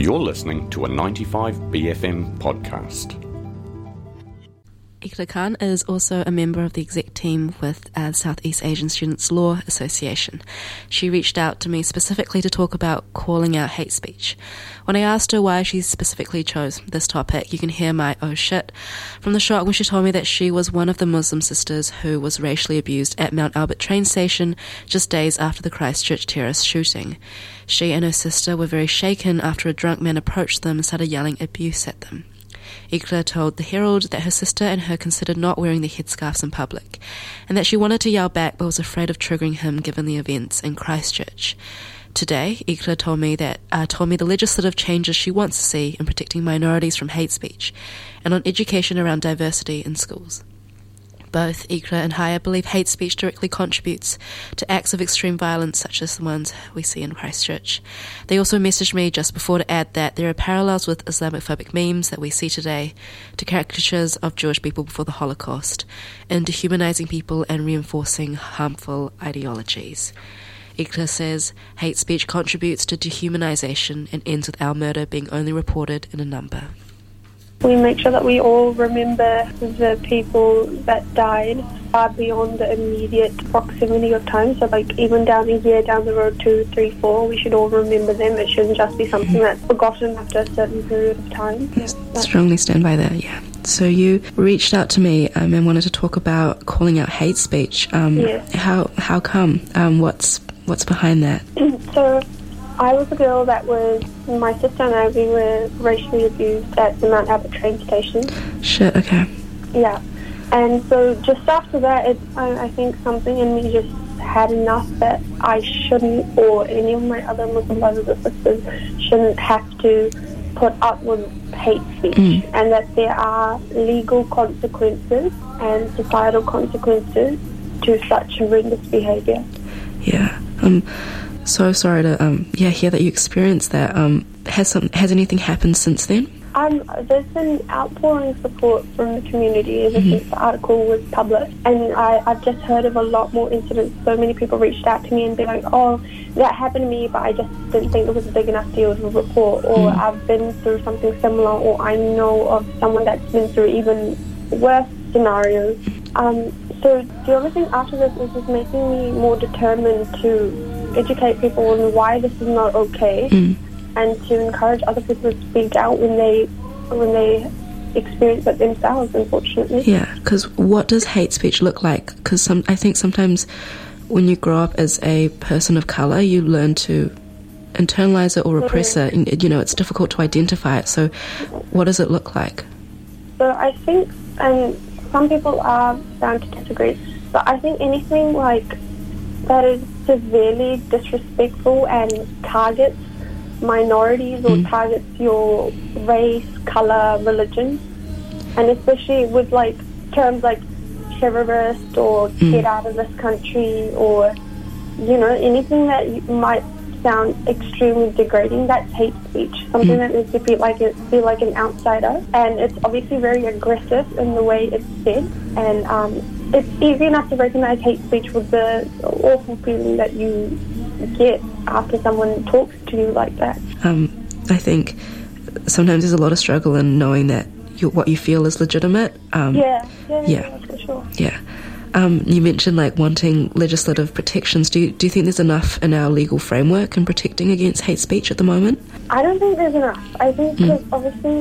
You're listening to a 95BFM podcast. Ikra Khan is also a member of the exec team with Southeast Asian Students Law Association. She reached out to me specifically to talk about calling out hate speech. When I asked her why she specifically chose this topic, you can hear my oh shit from the shock when she told me that she was one of the Muslim sisters who was racially abused at Mount Albert train station just days after the Christchurch terrorist shooting. She and her sister were very shaken after a drunk man approached them and started yelling abuse at them. Ikra told the Herald that her sister and her considered not wearing the headscarves in public, and that she wanted to yell back but was afraid of triggering him given the events in Christchurch. Today, Ikra told me the legislative changes she wants to see in protecting minorities from hate speech, and on education around diversity in schools. Both Ikra and Haya believe hate speech directly contributes to acts of extreme violence such as the ones we see in Christchurch. They also messaged me just before to add that there are parallels with Islamophobic memes that we see today to caricatures of Jewish people before the Holocaust, in dehumanizing people and reinforcing harmful ideologies. Ikra says hate speech contributes to dehumanization and ends with our murder being only reported in a number. We make sure that we all remember the people that died far beyond the immediate proximity of time. So even down a year down the road, 2, 3, 4, we should all remember them. It shouldn't just be something that's forgotten after a certain period of time. Strongly stand by that, yeah. So you reached out to me and wanted to talk about calling out hate speech. Yes. How come? What's behind that? So I was a girl my sister and I, we were racially abused at the Mount Albert train station. Shit, okay. Yeah. And so just after that, I think something in me just had enough that I shouldn't, or any of my other Muslim brothers or sisters shouldn't have to put up with hate speech, and that there are legal consequences and societal consequences to such horrendous behaviour. Yeah. So sorry to hear that you experienced that. Has anything happened since then? There's been outpouring support from the community ever since the article was published, and I've just heard of a lot more incidents. So many people reached out to me and be like, oh, that happened to me, but I just didn't think it was a big enough deal to report, or I've been through something similar, or I know of someone that's been through even worse scenarios. So the only thing after this is just making me more determined to educate people on why this is not okay, and to encourage other people to speak out when they experience it themselves, unfortunately. Yeah, because what does hate speech look like? Because I think sometimes when you grow up as a person of colour, you learn to internalise it or repress it. And, it's difficult to identify it. So what does it look like? So I think, and some people are bound to disagree, but I think anything that is severely disrespectful and targets minorities or targets your race, colour, religion, and especially with terms like terrorist or get out of this country, or anything that might sound extremely degrading, that's hate speech. Something that needs to feel like an outsider, and it's obviously very aggressive in the way it's said, and it's easy enough to recognize hate speech with the awful feeling that you get after someone talks to you like that. I think sometimes there's a lot of struggle in knowing that what you feel is legitimate. Yeah, for sure. Yeah. You mentioned wanting legislative protections. Do you think there's enough in our legal framework in protecting against hate speech at the moment? I don't think there's enough. I think because obviously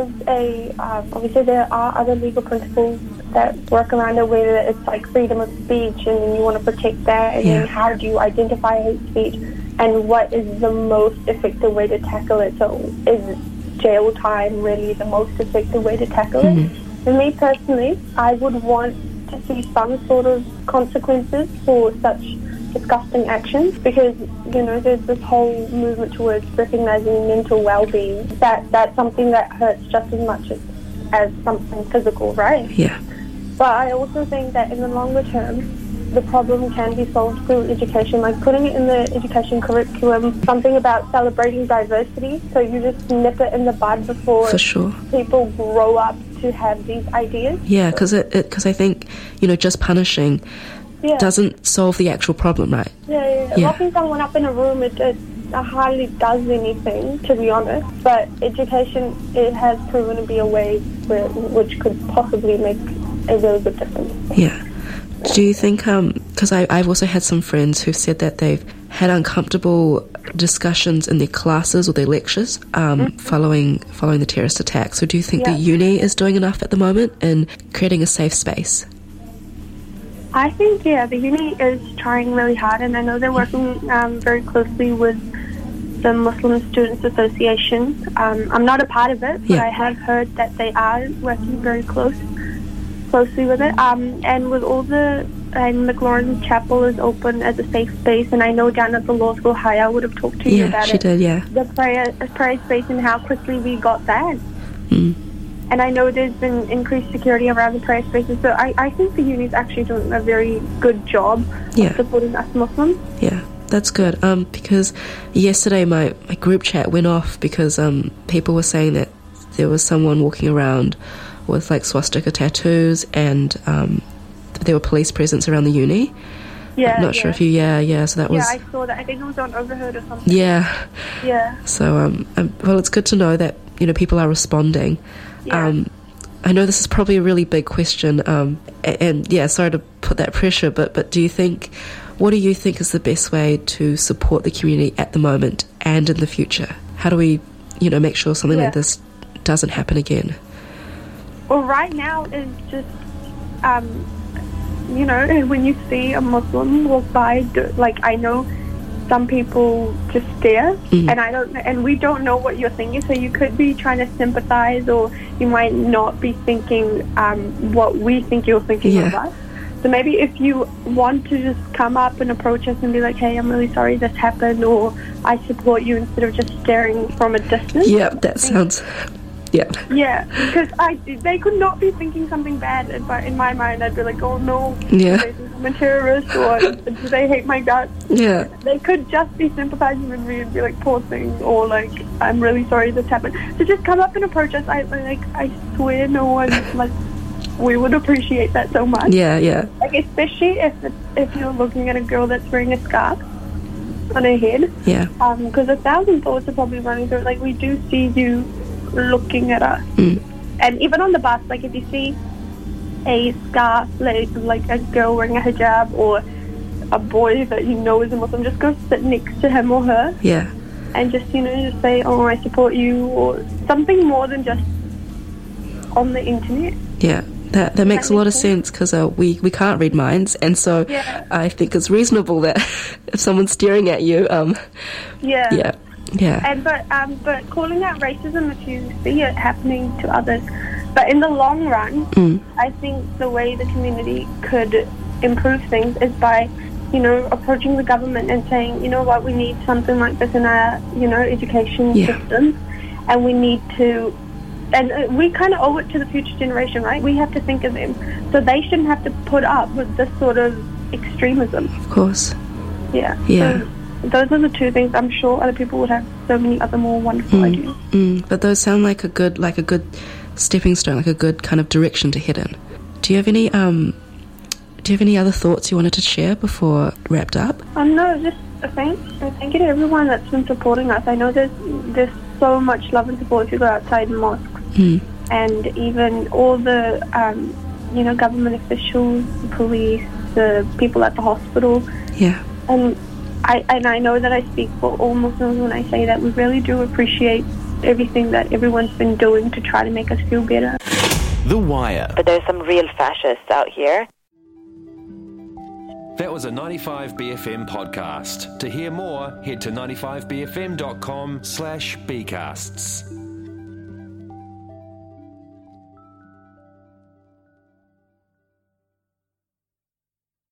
there are other legal principles that work around it, where it's freedom of speech and you want to protect that, and then how do you identify hate speech, and what is the most effective way to tackle it? So is jail time really the most effective way to tackle it? For me personally, I would want to see some sort of consequences for such disgusting actions, because there's this whole movement towards recognizing mental well-being. That's something that hurts just as much as something physical, right? Yeah. But I also think that in the longer term, the problem can be solved through education, putting it in the education curriculum, something about celebrating diversity, so you just nip it in the bud before people grow up to have these ideas. Yeah, because I think, just punishing doesn't solve the actual problem, right? Yeah. Locking someone up in a room, it hardly does anything, to be honest. But education, it has proven to be a way which could possibly make a really good difference. Yeah. Do you think, because I've also had some friends who've said that they've had uncomfortable discussions in their classes or their lectures following the terrorist attack. So do you think the uni is doing enough at the moment in creating a safe space? I think, the uni is trying really hard, and I know they're working very closely with the Muslim Students Association. I'm not a part of it, but I have heard that they are working very closely with it. And with all the McLaurin Chapel is open as a safe space, and I know down at the law school, Haya would have talked to you about it. Yeah, she did, the prayer space and how quickly we got that. And I know there's been increased security around the prayer spaces, so I think the uni is actually doing a very good job of supporting us Muslims. Yeah, that's good. Because yesterday my group chat went off because people were saying that there was someone walking around with like swastika tattoos, and there were police presence around the uni. Yeah, I'm not sure if you, so that was... Yeah, I saw that. I think it was on Overheard or something. Yeah. Yeah. So, well, it's good to know that, people are responding. Yeah. I know this is probably a really big question, and sorry to put that pressure, but what do you think is the best way to support the community at the moment and in the future? How do we, make sure something like this doesn't happen again? Well, right now is just, when you see a Muslim walk by, I know some people just stare, and we don't know what you're thinking, so you could be trying to sympathize, or you might not be thinking what we think you're thinking of us. So maybe if you want to just come up and approach us and be like, hey, I'm really sorry this happened, or I support you, instead of just staring from a distance. Yeah, that sounds... Yeah. Yeah, because they could not be thinking something bad, but in my mind I'd be like, oh no, yeah, do they think I'm a terrorist, or do they hate my guts? Yeah. They could just be sympathizing with me and be like, poor thing, or like, I'm really sorry this happened. So just come up and approach us. I swear no one, we would appreciate that so much. Yeah, yeah. Especially if you're looking at a girl that's wearing a scarf on her head. Yeah. Because 1,000 thoughts are probably running through it. We do see you looking at us. And even on the bus, if you see a scarf, like a girl wearing a hijab, or a boy that you know is a Muslim, just go sit next to him or her. Yeah. And just just say, oh, I support you, or something more than just on the internet. Yeah. That makes a lot of sense, because we can't read minds, and so I think it's reasonable that if someone's staring at you, Yeah. And but calling out racism if you see it happening to others. But in the long run, I think the way the community could improve things is by, approaching the government and saying, you know what, we need something like this in our, education system, and we need to, and we kind of owe it to the future generation, right? We have to think of them, so they shouldn't have to put up with this sort of extremism. Of course. Yeah. Yeah. So those are the two things. I'm sure other people would have so many other more wonderful ideas. But those sound like a good stepping stone, like a good kind of direction to head in. Do you have any other thoughts you wanted to share before wrapped up? No, just a thank you to everyone that's been supporting us. I know there's so much love and support if you go outside mosques, and even all the government officials, the police, the people at the hospital. Yeah. And I know that I speak for all Muslims when I say that we really do appreciate everything that everyone's been doing to try to make us feel better. The Wire. But there's some real fascists out here. That was a 95BFM podcast. To hear more, head to 95bfm.com/bcasts.